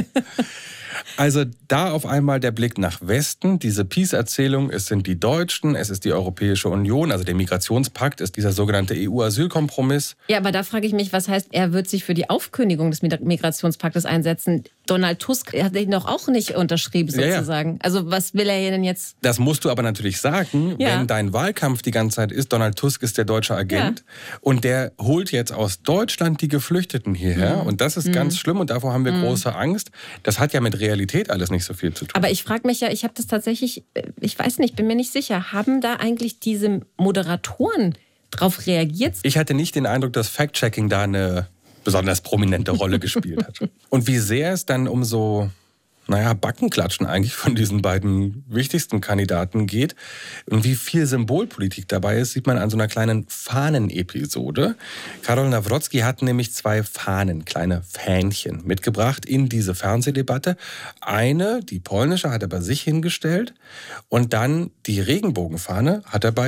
Speaker 3: Also da auf einmal der Blick nach Westen, diese PiS-Erzählung, es sind die Deutschen, es ist die Europäische Union, also der Migrationspakt ist dieser sogenannte E U-Asylkompromiss.
Speaker 2: Ja, aber da frage ich mich, was heißt, er wird sich für die Aufkündigung des Migrationspaktes einsetzen? Donald Tusk hat ihn doch auch nicht unterschrieben,
Speaker 3: Ja, ja.
Speaker 2: sozusagen. Also was will er denn jetzt?
Speaker 3: Das musst du aber natürlich sagen,
Speaker 2: Ja.
Speaker 3: wenn dein Wahlkampf die ganze Zeit ist, Donald Tusk ist der deutsche Agent
Speaker 2: Ja.
Speaker 3: und der holt jetzt aus Deutschland die Geflüchteten hierher
Speaker 2: Mhm.
Speaker 3: und das ist ganz schlimm und davor haben wir große Angst. Das hat ja mit Realität alles nicht so viel zu tun.
Speaker 2: Aber ich frage mich ja, ich habe das tatsächlich, ich weiß nicht, bin mir nicht sicher, haben da eigentlich diese Moderatoren drauf reagiert?
Speaker 3: Ich hatte nicht den Eindruck, dass Fact-Checking da eine besonders prominente Rolle gespielt hat. Und wie sehr es dann um so, naja, Backenklatschen eigentlich von diesen beiden wichtigsten Kandidaten geht und wie viel Symbolpolitik dabei ist, sieht man an so einer kleinen Fahnenepisode. Karol Nawrocki hat nämlich zwei Fahnen, kleine Fähnchen mitgebracht in diese Fernsehdebatte. Eine, die polnische, hat er bei sich hingestellt und dann die Regenbogenfahne hat er bei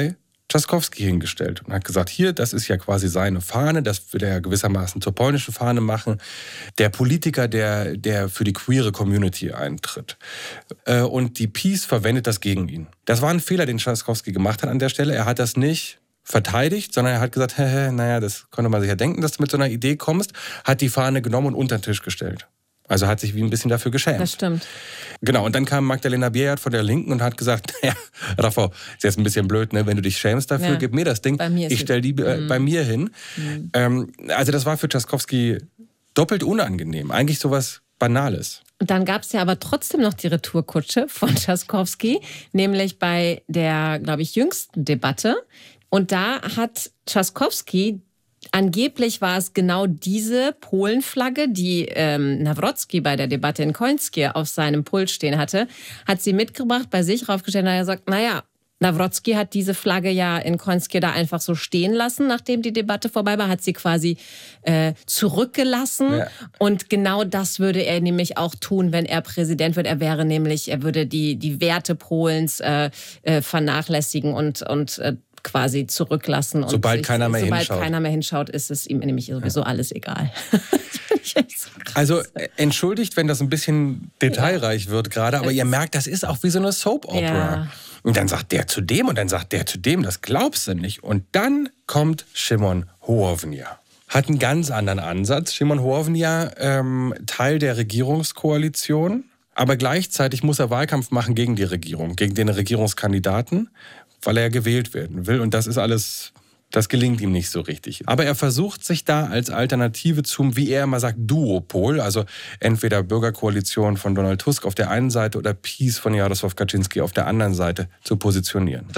Speaker 3: Trzaskowski hingestellt und hat gesagt, hier, das ist ja quasi seine Fahne, das wird er ja gewissermaßen zur polnischen Fahne machen. Der Politiker, der, der für die queere Community eintritt. Und die PiS verwendet das gegen ihn. Das war ein Fehler, den Trzaskowski gemacht hat an der Stelle. Er hat das nicht verteidigt, sondern er hat gesagt, hä, hä, naja, das konnte man sich ja denken, dass du mit so einer Idee kommst, hat die Fahne genommen und unter den Tisch gestellt. Also hat sich wie ein bisschen dafür geschämt.
Speaker 2: Das stimmt.
Speaker 3: Genau, und dann kam Magdalena Biejat von der Linken und hat gesagt, naja, Rafał, ist jetzt ein bisschen blöd, ne? Wenn du dich schämst dafür,
Speaker 2: ja.
Speaker 3: gib mir das Ding, ich stelle die äh, mhm. bei mir hin. Mhm. Ähm, also das war für Trzaskowski doppelt unangenehm, eigentlich sowas Banales.
Speaker 2: Und dann gab es ja aber trotzdem noch die Retourkutsche von Trzaskowski, nämlich bei der, glaube ich, jüngsten Debatte. Und da hat Trzaskowski, angeblich war es genau diese Polenflagge, die ähm, Nawrocki bei der Debatte in Końskie auf seinem Pult stehen hatte, hat sie mitgebracht, bei sich raufgestellt und er sagt, naja, Nawrocki hat diese Flagge ja in Końskie da einfach so stehen lassen, nachdem die Debatte vorbei war, hat sie quasi äh, zurückgelassen. Ja. Und genau das würde er nämlich auch tun, wenn er Präsident wird. Er wäre nämlich, er würde die, die Werte Polens äh, äh, vernachlässigen und, und äh, quasi zurücklassen. Und
Speaker 3: sobald
Speaker 2: sich,
Speaker 3: keiner mehr
Speaker 2: sobald
Speaker 3: hinschaut.
Speaker 2: keiner mehr hinschaut, ist es ihm nämlich sowieso ja. alles egal. So
Speaker 3: also entschuldigt, wenn das ein bisschen detailreich ja. wird gerade, aber es ihr merkt, das ist auch wie so eine Soap-Opera. Ja. Und dann sagt der zu dem und dann sagt der zu dem, das glaubst du nicht. Und dann kommt Szymon Hołownia. Hat einen ganz anderen Ansatz. Szymon Hołownia, ähm, Teil der Regierungskoalition, aber gleichzeitig muss er Wahlkampf machen gegen die Regierung, gegen den Regierungskandidaten, weil er gewählt werden will. Und das ist alles, das gelingt ihm nicht so richtig. Aber er versucht sich da als Alternative zum, wie er immer sagt, Duopol, also entweder Bürgerkoalition von Donald Tusk auf der einen Seite oder PiS von Jarosław Kaczyński auf der anderen Seite zu positionieren.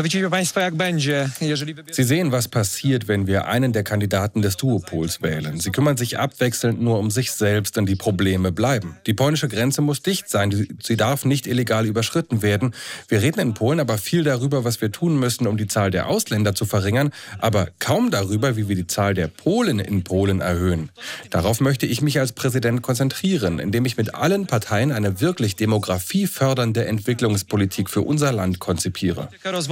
Speaker 3: Sie sehen, was passiert, wenn wir einen der Kandidaten des Duopols wählen. Sie kümmern sich abwechselnd nur um sich selbst und die Probleme bleiben. Die polnische Grenze muss dicht sein. Sie darf nicht illegal überschritten werden. Wir reden in Polen aber viel darüber, was wir tun müssen, um die Zahl der Ausländer zu verringern, aber kaum darüber, wie wir die Zahl der Polen in Polen erhöhen. Darauf möchte ich mich als Präsident konzentrieren, indem ich mit allen Parteien eine wirklich demografiefördernde Entwicklungspolitik für unser Land konzipiere.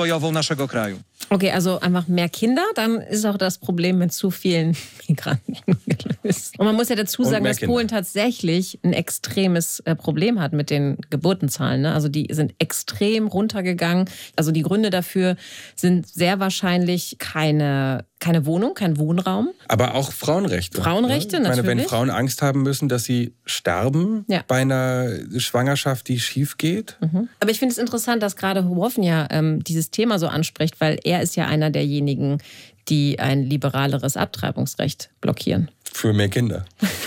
Speaker 2: Okay, also einfach mehr Kinder, dann ist auch das Problem mit zu vielen Migranten gelöst. Und man muss ja dazu sagen, dass Kinder. Polen tatsächlich ein extremes Problem hat mit den Geburtenzahlen. Ne? Also die sind extrem runtergegangen. Also die Gründe dafür sind sehr wahrscheinlich keine, keine Wohnung, kein Wohnraum.
Speaker 3: Aber auch Frauenrechte.
Speaker 2: Frauenrechte,
Speaker 3: ne? Ich meine,
Speaker 2: natürlich.
Speaker 3: wenn Frauen Angst haben müssen, dass sie sterben ja. bei einer Schwangerschaft, die schief geht.
Speaker 2: Mhm. Aber ich finde es interessant, dass gerade Hołownia ähm, dieses Thema so anspricht, weil er ist ja einer derjenigen, die ein liberaleres Abtreibungsrecht blockieren.
Speaker 3: Für mehr Kinder.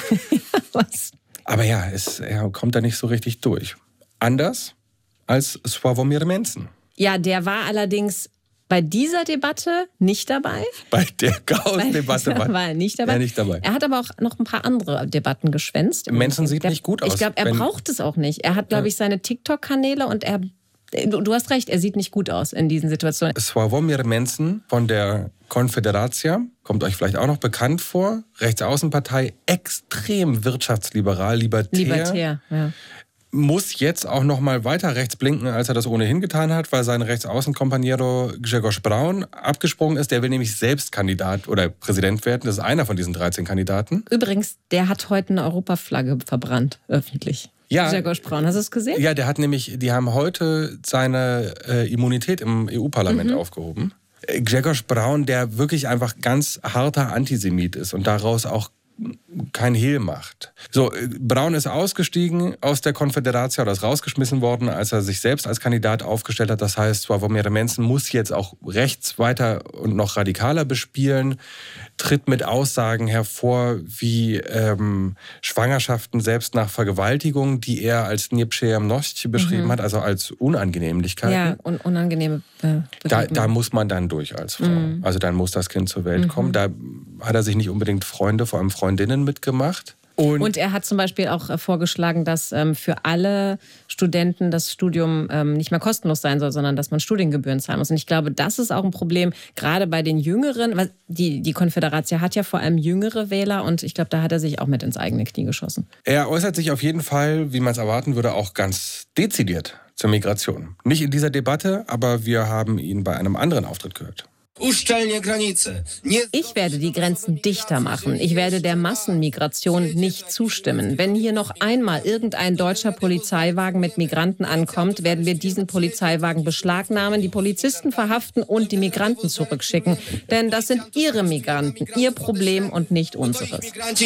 Speaker 2: Was?
Speaker 3: Aber ja, es, er kommt da nicht so richtig durch. Anders als Sławomir Mencen.
Speaker 2: Ja, der war allerdings bei dieser Debatte nicht dabei.
Speaker 3: Bei der Chaos-Debatte war,
Speaker 2: war er nicht dabei.
Speaker 3: Er nicht dabei.
Speaker 2: Er hat aber auch noch ein paar andere Debatten geschwänzt.
Speaker 3: Mencen sieht
Speaker 2: der,
Speaker 3: nicht gut aus.
Speaker 2: Ich glaube, er
Speaker 3: wenn,
Speaker 2: braucht es auch nicht. Er hat, glaube ich, seine TikTok-Kanäle und er... Du hast recht, er sieht nicht gut aus in diesen Situationen.
Speaker 3: Sławomir Mencen von der Konfederacja, kommt euch vielleicht auch noch bekannt vor, Rechtsaußenpartei, extrem wirtschaftsliberal, libertär.
Speaker 2: Libertär, ja.
Speaker 3: Muss jetzt auch noch mal weiter rechts blinken, als er das ohnehin getan hat, weil sein Rechtsaußenkompaniero Grzegorz Braun abgesprungen ist. Der will nämlich selbst Kandidat oder Präsident werden. Das ist einer von diesen dreizehn Kandidaten.
Speaker 2: Übrigens, der hat heute eine Europaflagge verbrannt, öffentlich. Ja, Grzegorz Braun, hast du es gesehen?
Speaker 3: Ja, der hat nämlich, die haben heute seine äh, Immunität im E U-Parlament mhm. aufgehoben. Grzegorz Braun, der wirklich einfach ganz harter Antisemit ist und daraus auch kein Hehl macht. So, Braun ist ausgestiegen aus der Konföderation oder ist rausgeschmissen worden, als er sich selbst als Kandidat aufgestellt hat. Das heißt, Sławomir Mencen muss jetzt auch rechts weiter und noch radikaler bespielen, tritt mit Aussagen hervor wie ähm, Schwangerschaften selbst nach Vergewaltigung, die er als nieprzyjemność beschrieben mhm. hat, also als Unangenehmlichkeiten.
Speaker 2: Ja, un unangenehme Be
Speaker 3: da, da muss man dann durch als Frau. Mhm. Also dann muss das Kind zur Welt mhm. kommen. Da hat er sich nicht unbedingt Freunde, vor allem Freundinnen mitgemacht. Und,
Speaker 2: und er hat zum Beispiel auch vorgeschlagen, dass ähm, für alle Studenten das Studium ähm, nicht mehr kostenlos sein soll, sondern dass man Studiengebühren zahlen muss. Und ich glaube, das ist auch ein Problem, gerade bei den Jüngeren. Weil die, die Konföderation hat ja vor allem jüngere Wähler und ich glaube, da hat er sich auch mit ins eigene Knie geschossen.
Speaker 3: Er äußert sich auf jeden Fall, wie man es erwarten würde, auch ganz dezidiert zur Migration. Nicht in dieser Debatte, aber wir haben ihn bei einem anderen Auftritt gehört.
Speaker 2: Ich werde die Grenzen dichter machen. Ich werde der Massenmigration nicht zustimmen. Wenn hier noch einmal irgendein deutscher Polizeiwagen mit Migranten ankommt, werden wir diesen Polizeiwagen beschlagnahmen, die Polizisten verhaften und die Migranten zurückschicken. Denn das sind ihre Migranten, ihr Problem und nicht unseres.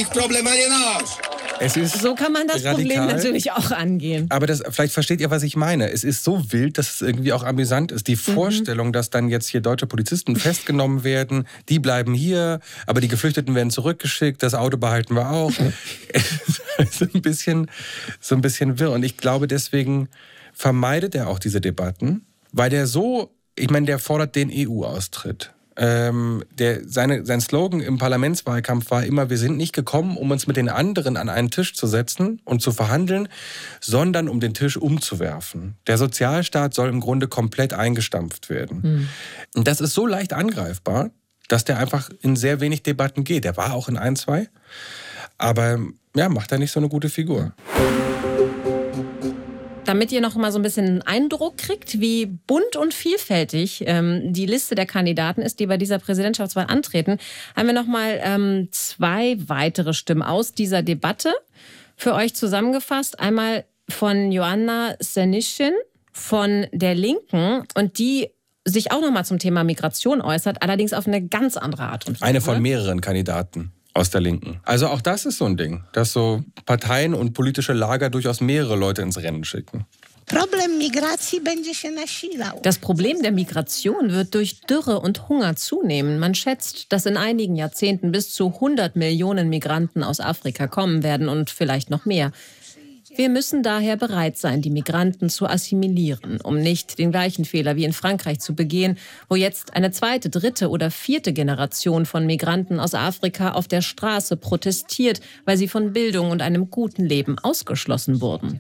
Speaker 3: Es ist
Speaker 2: so kann man das
Speaker 3: radikal,
Speaker 2: Problem natürlich auch angehen.
Speaker 3: Aber das, vielleicht versteht ihr, was ich meine. Es ist so wild, dass es irgendwie auch amüsant ist. Die Vorstellung, mhm. dass dann jetzt hier deutsche Polizisten festgenommen werden, die bleiben hier, aber die Geflüchteten werden zurückgeschickt, das Auto behalten wir auch. Es ist ein bisschen, so ein bisschen wirr. Und ich glaube, deswegen vermeidet er auch diese Debatten, weil der so, ich meine, der fordert den E U-Austritt. Ähm, der, seine, sein Slogan im Parlamentswahlkampf war immer, wir sind nicht gekommen, um uns mit den anderen an einen Tisch zu setzen und zu verhandeln, sondern um den Tisch umzuwerfen. Der Sozialstaat soll im Grunde komplett eingestampft werden. Mhm. Und das ist so leicht angreifbar, dass der einfach in sehr wenig Debatten geht. Der war auch in ein, zwei, aber ja, macht er nicht so eine gute Figur.
Speaker 2: Damit ihr noch mal so ein bisschen einen Eindruck kriegt, wie bunt und vielfältig ähm, die Liste der Kandidaten ist, die bei dieser Präsidentschaftswahl antreten, haben wir noch mal ähm, zwei weitere Stimmen aus dieser Debatte für euch zusammengefasst. Einmal von Joanna Senyshyn von der Linken und die sich auch noch mal zum Thema Migration äußert, allerdings auf eine ganz andere Art und Weise.
Speaker 3: Eine von mehreren Kandidaten aus der Linken. Also auch das ist so ein Ding, dass so Parteien und politische Lager durchaus mehrere Leute ins Rennen schicken.
Speaker 2: Das Problem der Migration wird durch Dürre und Hunger zunehmen. Man schätzt, dass in einigen Jahrzehnten bis zu hundert Millionen Migranten aus Afrika kommen werden und vielleicht noch mehr. Wir müssen daher bereit sein, die Migranten zu assimilieren, um nicht den gleichen Fehler wie in Frankreich zu begehen, wo jetzt eine zweite, dritte oder vierte Generation von Migranten aus Afrika auf der Straße protestiert, weil sie von Bildung und einem guten Leben ausgeschlossen wurden.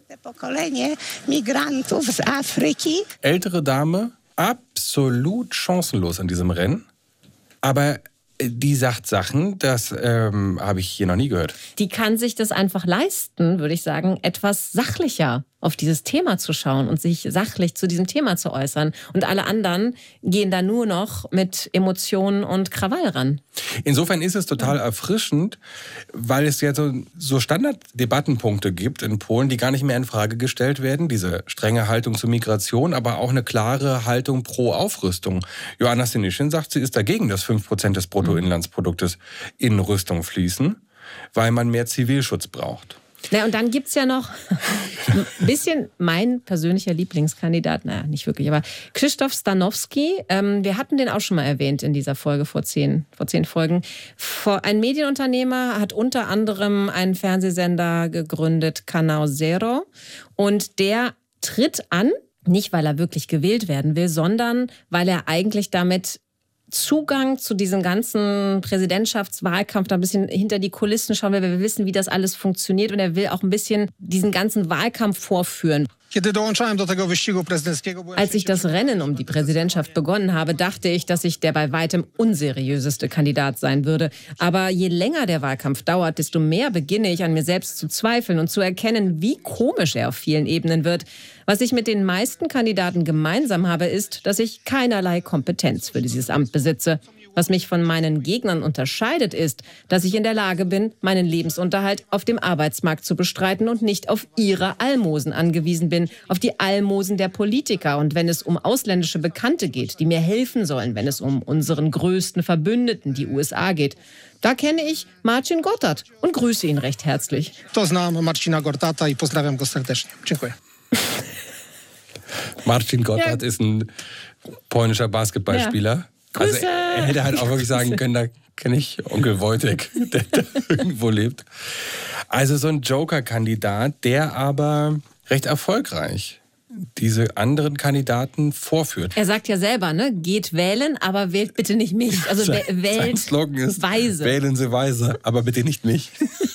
Speaker 3: Ältere Dame, absolut chancenlos in diesem Rennen, aber die sagt Sachen, das ähm, habe ich hier noch nie gehört.
Speaker 2: Die kann sich das einfach leisten, würde ich sagen, etwas sachlicher auf dieses Thema zu schauen und sich sachlich zu diesem Thema zu äußern. Und alle anderen gehen da nur noch mit Emotionen und Krawall ran.
Speaker 3: Insofern ist es total erfrischend, weil es ja so, so Standarddebattenpunkte gibt in Polen, die gar nicht mehr in Frage gestellt werden. Diese strenge Haltung zur Migration, aber auch eine klare Haltung pro Aufrüstung. Joanna Senyshyn sagt, sie ist dagegen, dass fünf Prozent des Bruttoinlandsproduktes in Rüstung fließen, weil man mehr Zivilschutz braucht.
Speaker 2: Na, und dann gibt es ja noch ein bisschen mein persönlicher Lieblingskandidat, naja, nicht wirklich, aber Krzysztof Stanowski. Ähm, wir hatten den auch schon mal erwähnt in dieser Folge vor zehn, vor zehn Folgen. Vor, ein Medienunternehmer hat unter anderem einen Fernsehsender gegründet, Kanał Zero. Und der tritt an, nicht weil er wirklich gewählt werden will, sondern weil er eigentlich damit Zugang zu diesem ganzen Präsidentschaftswahlkampf, da ein bisschen hinter die Kulissen schauen will. Wir wissen, wie das alles funktioniert und er will auch ein bisschen diesen ganzen Wahlkampf vorführen. Als ich das Rennen um die Präsidentschaft begonnen habe, dachte ich, dass ich der bei weitem unseriöseste Kandidat sein würde. Aber je länger der Wahlkampf dauert, desto mehr beginne ich an mir selbst zu zweifeln und zu erkennen, wie komisch er auf vielen Ebenen wird. Was ich mit den meisten Kandidaten gemeinsam habe, ist, dass ich keinerlei Kompetenz für dieses Amt besitze. Was mich von meinen Gegnern unterscheidet, ist, dass ich in der Lage bin, meinen Lebensunterhalt auf dem Arbeitsmarkt zu bestreiten und nicht auf ihre Almosen angewiesen bin, auf die Almosen der Politiker. Und wenn es um ausländische Bekannte geht, die mir helfen sollen, wenn es um unseren größten Verbündeten, die U S A, geht, da kenne ich Marcin Gortat und grüße ihn recht herzlich.
Speaker 5: To znam Marcina Gortata i pozdrawiam go serdecznie. Dziękuję.
Speaker 3: Marcin Gortat ja. ist ein polnischer Basketballspieler. Ja. Also er, er hätte halt auch wirklich sagen können, da kenne ich Onkel Wojtek, der da irgendwo lebt. Also so ein Joker-Kandidat, der aber recht erfolgreich diese anderen Kandidaten vorführt.
Speaker 2: Er sagt ja selber, ne, geht wählen, aber wählt bitte nicht mich. Also
Speaker 3: sein,
Speaker 2: wählt
Speaker 3: sein Slogan ist,
Speaker 2: weise.
Speaker 3: Wählen Sie weise, aber bitte nicht mich.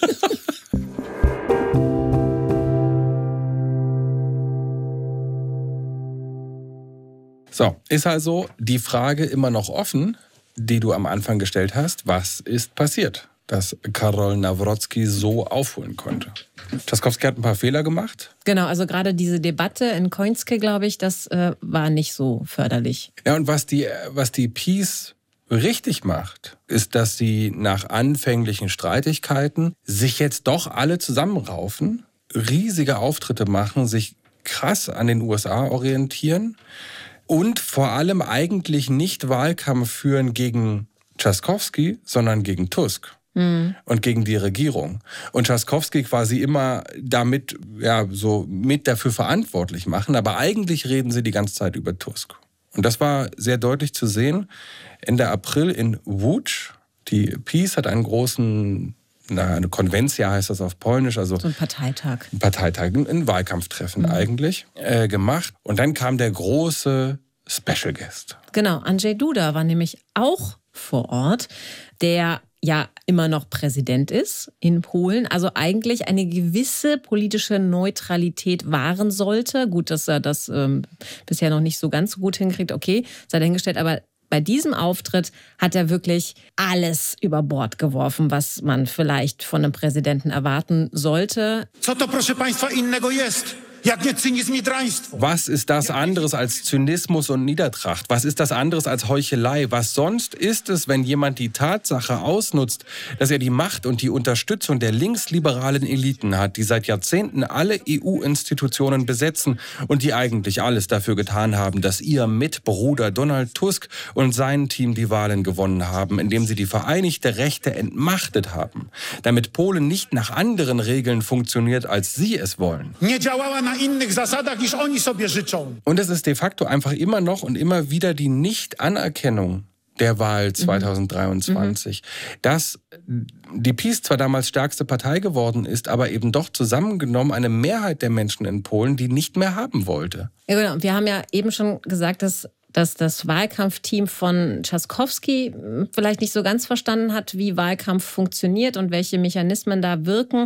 Speaker 3: So, ist also die Frage immer noch offen, die du am Anfang gestellt hast. Was ist passiert? dass Karol Nawrocki so aufholen konnte. Trzaskowski hat ein paar Fehler gemacht.
Speaker 2: Genau, also gerade diese Debatte in Końskie, glaube ich, das äh, war nicht so förderlich.
Speaker 3: Ja, und was die, was die PiS richtig macht, ist, dass sie nach anfänglichen Streitigkeiten sich jetzt doch alle zusammenraufen, riesige Auftritte machen, sich krass an den U S A orientieren und vor allem eigentlich nicht Wahlkampf führen gegen Trzaskowski, sondern gegen Tusk. Mhm. Und gegen die Regierung. Und Trzaskowski quasi immer damit ja, so mit dafür verantwortlich machen, aber eigentlich reden sie die ganze Zeit über Tusk. Und das war sehr deutlich zu sehen. Ende April in Łódź. Die PiS hat einen großen, na, eine Konwencja heißt das auf Polnisch. Also
Speaker 2: so ein Parteitag.
Speaker 3: Ein Parteitag, ein Wahlkampftreffen mhm. eigentlich, äh, gemacht. Und dann kam der große Special Guest.
Speaker 2: Genau, Andrzej Duda war nämlich auch vor Ort, der ja immer noch Präsident ist in Polen, also eigentlich eine gewisse politische Neutralität wahren sollte. Gut, dass er das ähm, bisher noch nicht so ganz so gut hinkriegt, okay, sei dahingestellt, aber bei diesem Auftritt hat er wirklich alles über Bord geworfen, was man vielleicht von einem Präsidenten erwarten sollte.
Speaker 4: Co to, proszę państwa, innego jest? Jak nie Cynizm i Draństwo.
Speaker 3: Was ist das anderes als Zynismus und Niedertracht? Was ist das anderes als Heuchelei? Was sonst ist es, wenn jemand die Tatsache ausnutzt, dass er die Macht und die Unterstützung der linksliberalen Eliten hat, die seit Jahrzehnten alle E U-Institutionen besetzen und die eigentlich alles dafür getan haben, dass ihr Mitbruder Donald Tusk und sein Team die Wahlen gewonnen haben, indem sie die Vereinigte Rechte entmachtet haben, damit Polen nicht nach anderen Regeln funktioniert, als sie es wollen.
Speaker 4: Nie działała na innych zasadach, niż oni sobie życzą.
Speaker 3: Und es ist de facto einfach immer noch und immer wieder die Nicht-Anerkennung der Wahl zweitausenddreiundzwanzig. Mhm. Dass die PiS zwar damals stärkste Partei geworden ist, aber eben doch zusammengenommen eine Mehrheit der Menschen in Polen, die nicht mehr haben wollte.
Speaker 2: Ja, genau. Wir haben ja eben schon gesagt, dass dass das Wahlkampfteam von Trzaskowski vielleicht nicht so ganz verstanden hat, wie Wahlkampf funktioniert und welche Mechanismen da wirken.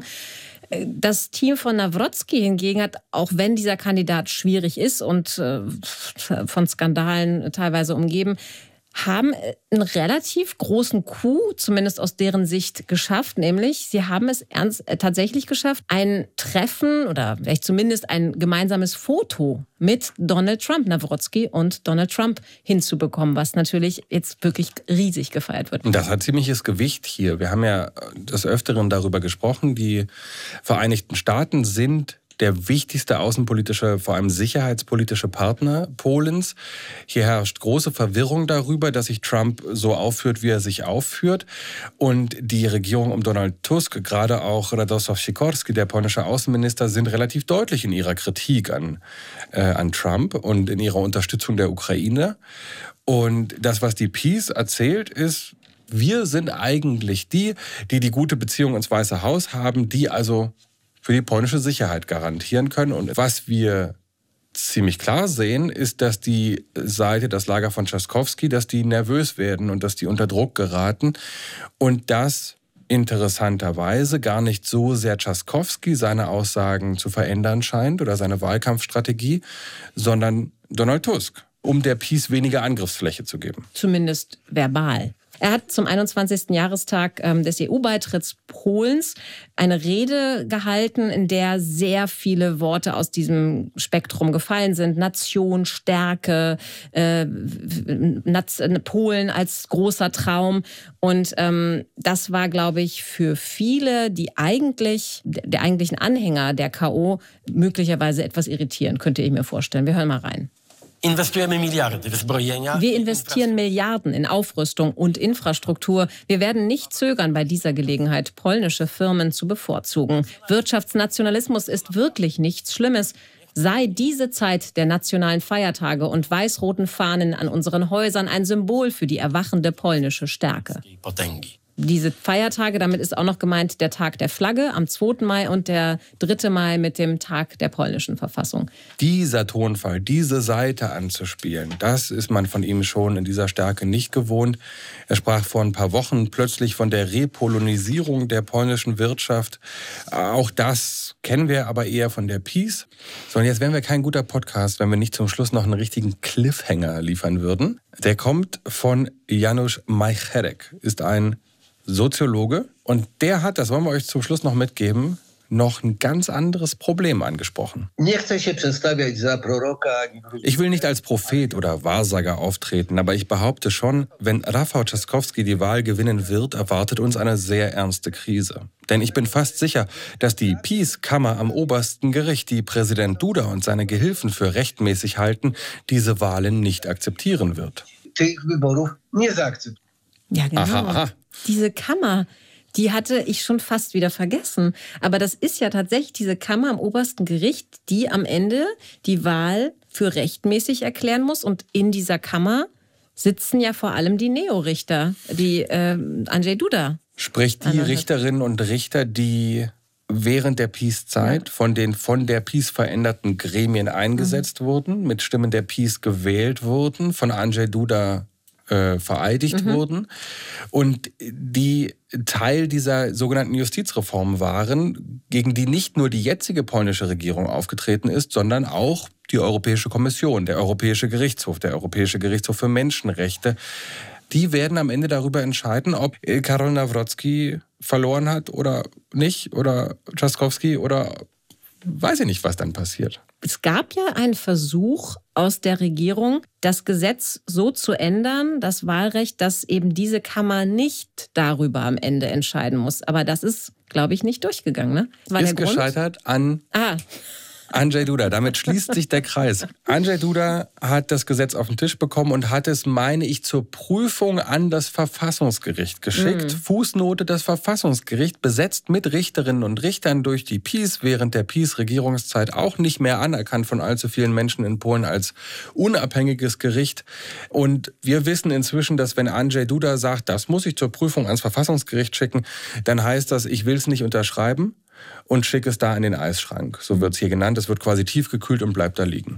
Speaker 2: Das Team von Nawrocki hingegen hat, auch wenn dieser Kandidat schwierig ist und äh, von Skandalen teilweise umgeben, haben einen relativ großen Coup, zumindest aus deren Sicht, geschafft. Nämlich, sie haben es ernst, äh, tatsächlich geschafft, ein Treffen oder vielleicht zumindest ein gemeinsames Foto mit Donald Trump, Nawrocki und Donald Trump hinzubekommen, was natürlich jetzt wirklich riesig gefeiert wird.
Speaker 3: Und das hat ziemliches Gewicht hier. Wir haben ja des Öfteren darüber gesprochen, die Vereinigten Staaten sind der wichtigste außenpolitische, vor allem sicherheitspolitische Partner Polens. Hier herrscht große Verwirrung darüber, dass sich Trump so aufführt, wie er sich aufführt. Und die Regierung um Donald Tusk, gerade auch Radosław Sikorski, der polnische Außenminister, sind relativ deutlich in ihrer Kritik an, äh, an Trump und in ihrer Unterstützung der Ukraine. Und das, was die PiS erzählt, ist, wir sind eigentlich die, die die gute Beziehung ins Weiße Haus haben, die also für die polnische Sicherheit garantieren können. Und was wir ziemlich klar sehen, ist, dass die Seite, das Lager von Trzaskowski, dass die nervös werden und dass die unter Druck geraten. Und dass interessanterweise gar nicht so sehr Trzaskowski seine Aussagen zu verändern scheint oder seine Wahlkampfstrategie, sondern Donald Tusk, um der PiS weniger Angriffsfläche zu geben.
Speaker 2: Zumindest verbal. Er hat zum einundzwanzigsten Jahrestag des E U-Beitritts Polens eine Rede gehalten, in der sehr viele Worte aus diesem Spektrum gefallen sind. Nation, Stärke, äh, Polen als großer Traum. Und ähm, das war, glaube ich, für viele, die eigentlich, der eigentlichen Anhänger der K O, möglicherweise etwas irritierend, könnte ich mir vorstellen. Wir hören mal rein. Wir investieren Milliarden in Aufrüstung und Infrastruktur. Wir werden nicht zögern, bei dieser Gelegenheit polnische Firmen zu bevorzugen. Wirtschaftsnationalismus ist wirklich nichts Schlimmes. Sei diese Zeit der nationalen Feiertage und weiß-roten Fahnen an unseren Häusern ein Symbol für die erwachende polnische Stärke. Diese Feiertage, damit ist auch noch gemeint der Tag der Flagge am zweiten Mai und der dritte Mai mit dem Tag der polnischen Verfassung.
Speaker 3: Dieser Tonfall, diese Seite anzuspielen, das ist man von ihm schon in dieser Stärke nicht gewohnt. Er sprach vor ein paar Wochen plötzlich von der Repolonisierung der polnischen Wirtschaft. Auch das kennen wir aber eher von der PiS. So, und jetzt wären wir kein guter Podcast, wenn wir nicht zum Schluss noch einen richtigen Cliffhanger liefern würden. Der kommt von Janusz Majcherek, ist ein Soziologe. Und der hat, das wollen wir euch zum Schluss noch mitgeben, noch ein ganz anderes Problem angesprochen. Ich will nicht als Prophet oder Wahrsager auftreten, aber ich behaupte schon, wenn Rafał Trzaskowski die Wahl gewinnen wird, erwartet uns eine sehr ernste Krise. Denn ich bin fast sicher, dass die PiS-Kammer am obersten Gericht, die Präsident Duda und seine Gehilfen für rechtmäßig halten, diese Wahlen nicht akzeptieren wird.
Speaker 2: Ja, genau.
Speaker 3: Aha, aha.
Speaker 2: Diese Kammer, die hatte ich schon fast wieder vergessen. Aber das ist ja tatsächlich diese Kammer am obersten Gericht, die am Ende die Wahl für rechtmäßig erklären muss. Und in dieser Kammer sitzen ja vor allem die Neorichter, die äh, Andrzej Duda.
Speaker 3: Sprich die Richterinnen und Richter, die während der PiS-Zeit ja. von den von der PiS veränderten Gremien eingesetzt mhm. wurden, mit Stimmen der PiS gewählt wurden, von Andrzej Duda Äh, vereidigt mhm. wurden und die Teil dieser sogenannten Justizreform waren, gegen die nicht nur die jetzige polnische Regierung aufgetreten ist, sondern auch die Europäische Kommission, der Europäische Gerichtshof, der Europäische Gerichtshof für Menschenrechte. Die werden am Ende darüber entscheiden, ob Karol Nawrocki verloren hat oder nicht, oder Trzaskowski, oder weiß ich nicht, was dann passiert.
Speaker 2: Es gab ja einen Versuch aus der Regierung, das Gesetz so zu ändern, das Wahlrecht, dass eben diese Kammer nicht darüber am Ende entscheiden muss. Aber das ist, glaube ich, nicht durchgegangen. Ne?
Speaker 3: War ist der Grund? Gescheitert an
Speaker 2: ah.
Speaker 3: Andrzej Duda. Damit schließt sich der Kreis. Andrzej Duda hat das Gesetz auf den Tisch bekommen und hat es, meine ich, zur Prüfung an das Verfassungsgericht geschickt. Mhm. Fußnote: Das Verfassungsgericht, besetzt mit Richterinnen und Richtern durch die PiS, während der PiS-Regierungszeit auch nicht mehr anerkannt von allzu vielen Menschen in Polen als unabhängiges Gericht. Und wir wissen inzwischen, dass wenn Andrzej Duda sagt, das muss ich zur Prüfung ans Verfassungsgericht schicken, dann heißt das, ich will es nicht unterschreiben und schicke es da in den Eisschrank. So wird es hier genannt. Es wird quasi tiefgekühlt und bleibt da liegen.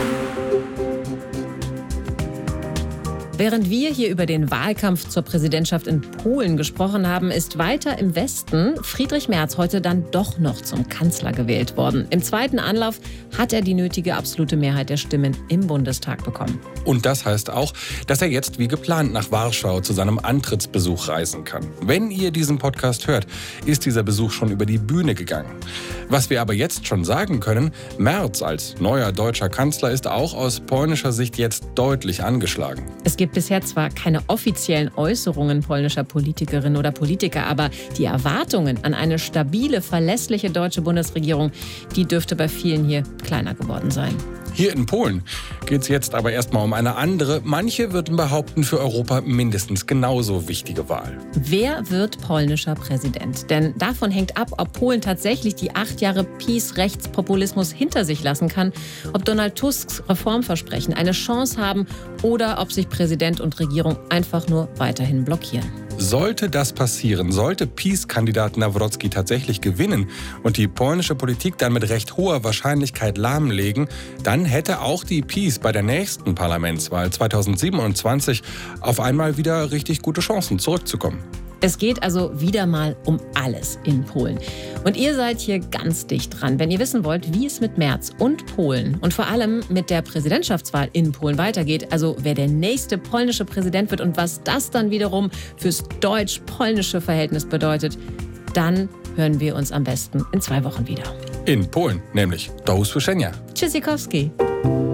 Speaker 2: Während wir hier über den Wahlkampf zur Präsidentschaft in Polen gesprochen haben, ist weiter im Westen Friedrich Merz heute dann doch noch zum Kanzler gewählt worden. Im zweiten Anlauf hat er die nötige absolute Mehrheit der Stimmen im Bundestag bekommen.
Speaker 3: Und das heißt auch, dass er jetzt wie geplant nach Warschau zu seinem Antrittsbesuch reisen kann. Wenn ihr diesen Podcast hört, ist dieser Besuch schon über die Bühne gegangen. Was wir aber jetzt schon sagen können: Merz als neuer deutscher Kanzler ist auch aus polnischer Sicht jetzt deutlich angeschlagen.
Speaker 2: Es gibt bisher zwar keine offiziellen Äußerungen polnischer Politikerinnen oder Politiker, aber die Erwartungen an eine stabile, verlässliche deutsche Bundesregierung, die dürfte bei vielen hier kleiner geworden sein.
Speaker 3: Hier in Polen geht es jetzt aber erstmal um eine andere, manche würden behaupten, für Europa mindestens genauso wichtige Wahl.
Speaker 2: Wer wird polnischer Präsident? Denn davon hängt ab, ob Polen tatsächlich die acht Jahre PiS-Rechtspopulismus hinter sich lassen kann, ob Donald Tusks Reformversprechen eine Chance haben oder ob sich Präsident und Regierung einfach nur weiterhin blockieren.
Speaker 3: Sollte das passieren, sollte PiS-Kandidat Nawrocki tatsächlich gewinnen und die polnische Politik dann mit recht hoher Wahrscheinlichkeit lahmlegen, dann hätte auch die PiS bei der nächsten Parlamentswahl zweitausendsiebenundzwanzig auf einmal wieder richtig gute Chancen, zurückzukommen.
Speaker 2: Es geht also wieder mal um alles in Polen. Und ihr seid hier ganz dicht dran, wenn ihr wissen wollt, wie es mit Merz und Polen und vor allem mit der Präsidentschaftswahl in Polen weitergeht. Also wer der nächste polnische Präsident wird und was das dann wiederum fürs deutsch-polnische Verhältnis bedeutet, dann hören wir uns am besten in zwei Wochen wieder.
Speaker 3: In Polen nämlich. Do usłyszenia.
Speaker 2: Tschüssikowski.